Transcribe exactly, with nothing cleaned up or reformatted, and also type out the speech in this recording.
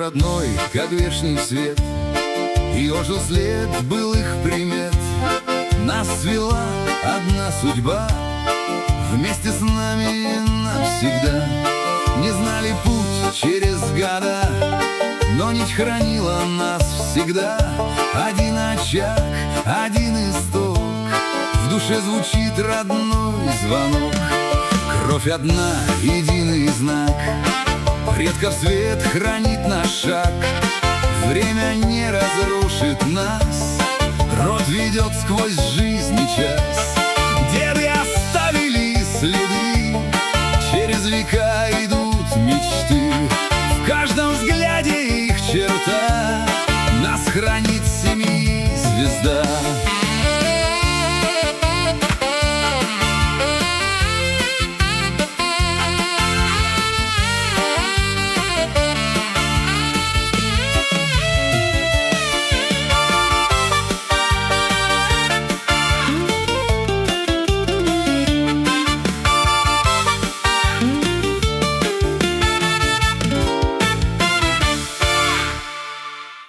родной, как вешний свет, и ожил след былых примет. Нас свела одна судьба, вместе с нами навсегда. Не знали путь через года, но нить хранила нас всегда. Один очаг, один исток, в душе звучит родной звонок. Кровь одна, единый знак, предков свет хранит наш шаг. Время не разрушит нас, род ведет сквозь жизнь и час.